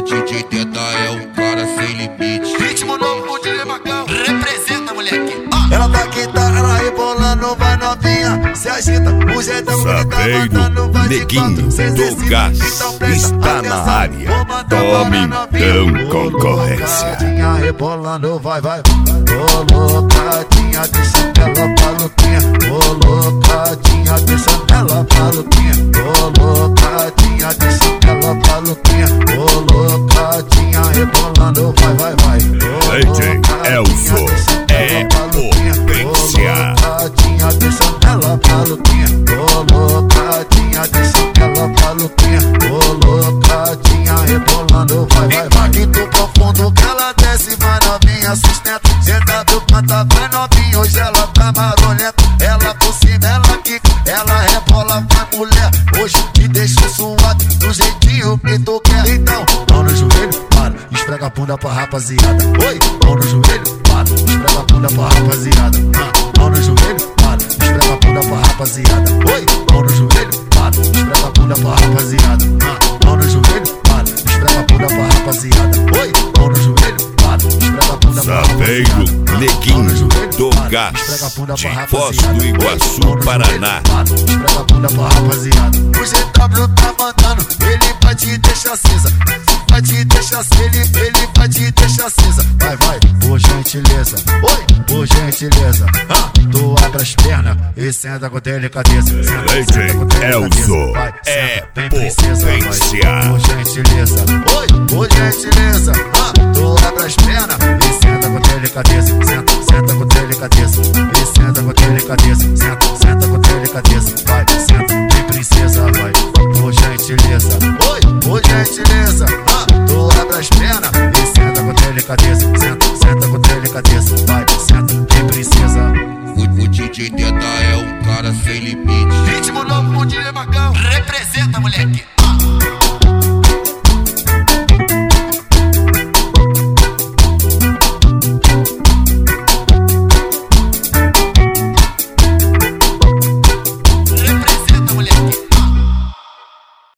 DJ Teta é um cara sem limite. Ritmo novo com o DJ Macão. Representa, moleque. Ela tá quitada, ela rebolando, vai novinha, se agita, o jeitão que tá mandando, vai de quatro, do Gás está na área, tome então concorrência. Rebolando, vai, colocadinha, deixa ela maluquinha, colocadinha, deixa ela maluquinha, colocadinha, deixa ela maluquinha, colocadinha, rebolando, vai, DJ Elzo é potência. Colocadinha, deixa ela maluquinha, colocadinha, deixa ela maluquinha, colocadinha, rebolando, vai. Impacto profundo que ela desce, vai novinha, sustenta. Senta do canta, vai novinha, hoje ela tá marolenta. Ela por cima, ela quica, ela rebola, vai mulher. Hoje te deixo suado, do jeitinho que tu quer. Então, mão no joelho, para, esfrega a bunda pra rapaziada. Oi, mão no joelho, para, esfrega a bunda pra rapaziada. Mão no joelho, para, esfrega a bunda pra rapaziada. Oi, mão no joelho, para, esfrega a bunda pra rapaziada. Mão no joelho, para, esfrega a bunda pra rapaziada. Oi, mão no joelho, para, esfrega a bunda pra rapaziada. Sapeiro Neguinho do Gás de Foz do Iguaçu, Paraná. Esfrega a bunda pra rapaziada. O GW tá mandando, ele vai te deixar acesa. Vai te deixar acesa, ele vai te deixar acesa. Vai, por gentileza. Oi, por gentileza. Tu abre as pernas e senta com delicadeza. DJ Elzo é potência. Por gentileza. Oi, por gentileza. Tu abre as pernas e senta com delicadeza. Senta com delicadeza. E senta com delicadeza. Senta com delicadeza. Vai, senta, tem princesa, vai. Por gentileza. Oi, por gentileza. Tu abre as pernas e senta com delicadeza. Senta com delicadeza. Vai, senta, tem princesa. O DJ Teta é um cara sem limite. Ritmo novo com o DJ Macão. Representa, moleque.